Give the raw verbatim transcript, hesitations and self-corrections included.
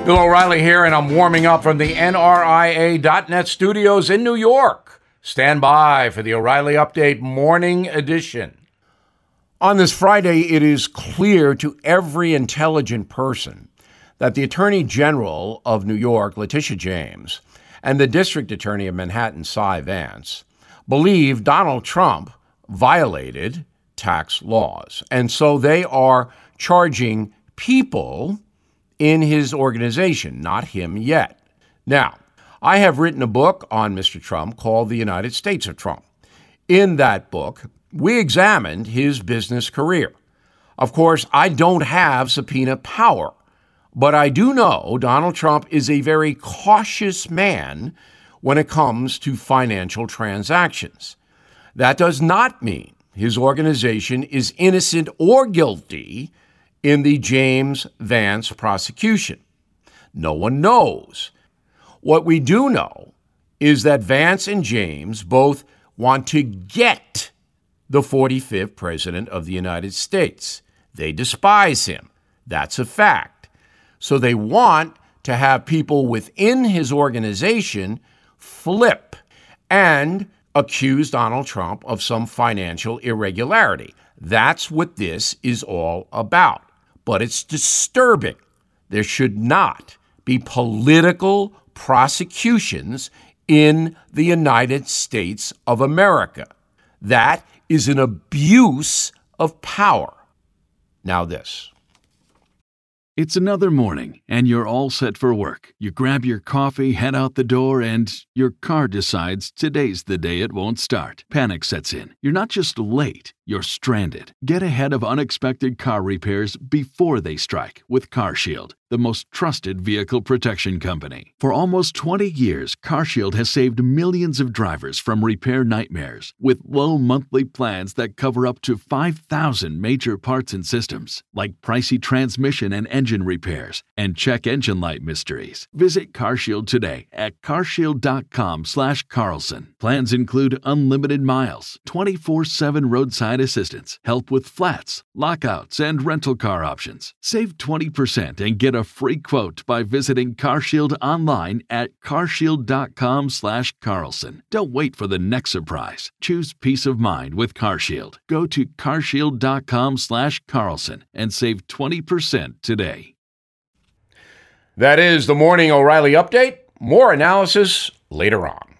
Bill O'Reilly here, and I'm warming up from the N R I A dot net studios in New York. Stand by for the O'Reilly Update Morning Edition. On this Friday, it is clear to every intelligent person that the Attorney General of New York, Letitia James, and the District Attorney of Manhattan, Cy Vance, believe Donald Trump violated tax laws. And so they are charging people in his organization, not him yet. Now, I have written a book on Mister Trump called The United States of Trump. In that book, we examined his business career. Of course, I don't have subpoena power, but I do know Donald Trump is a very cautious man when it comes to financial transactions. That does not mean his organization is innocent or guilty in the James Vance prosecution. No one knows. What we do know is that Vance and James both want to get the forty-fifth president of the United States. They despise him. That's a fact. So they want to have people within his organization flip and accuse Donald Trump of some financial irregularity. That's what this is all about. But it's disturbing. There should not be political prosecutions in the United States of America. That is an abuse of power. Now this. It's another morning, and you're all set for work. You grab your coffee, head out the door, and your car decides today's the day it won't start. Panic sets in. You're not just late, you're stranded. Get ahead of unexpected car repairs before they strike with CarShield, the most trusted vehicle protection company. For almost twenty years, CarShield has saved millions of drivers from repair nightmares with low monthly plans that cover up to five thousand major parts and systems, like pricey transmission and engine repairs and check engine light mysteries. Visit CarShield today at carshield.com slash Carlson. Plans include unlimited miles, twenty-four seven roadside assistance, help with flats, lockouts, and rental car options. Save twenty percent and get a free quote by visiting CarShield online at carshield.com slash Carlson. Don't wait for the next surprise. Choose peace of mind with CarShield. Go to carshield.com slash Carlson and save twenty percent today. That is the Morning O'Reilly Update. More analysis later on.